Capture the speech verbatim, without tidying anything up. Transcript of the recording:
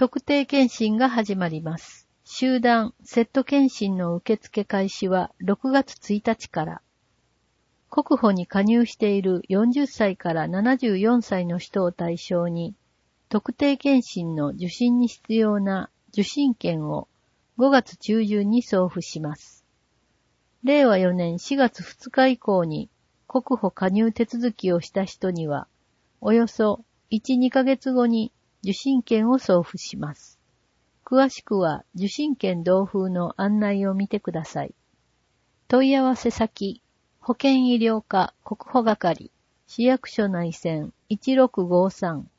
特定健診が始まります。集団セット健診の受付開始はろくがつついたちから。国保に加入しているよんじゅっさいからななじゅうよんさいの人を対象に、特定健診の受診に必要な受診券をごがつちゅうじゅんに送付します。れいわよねんしがつふつか以降に国保加入手続きをした人には、およそいち、にかげつごに受診券を送付します。詳しくは受診券同封の案内を見てください。問い合わせ先、保健医療課国保係、市役所内線いちろくごさん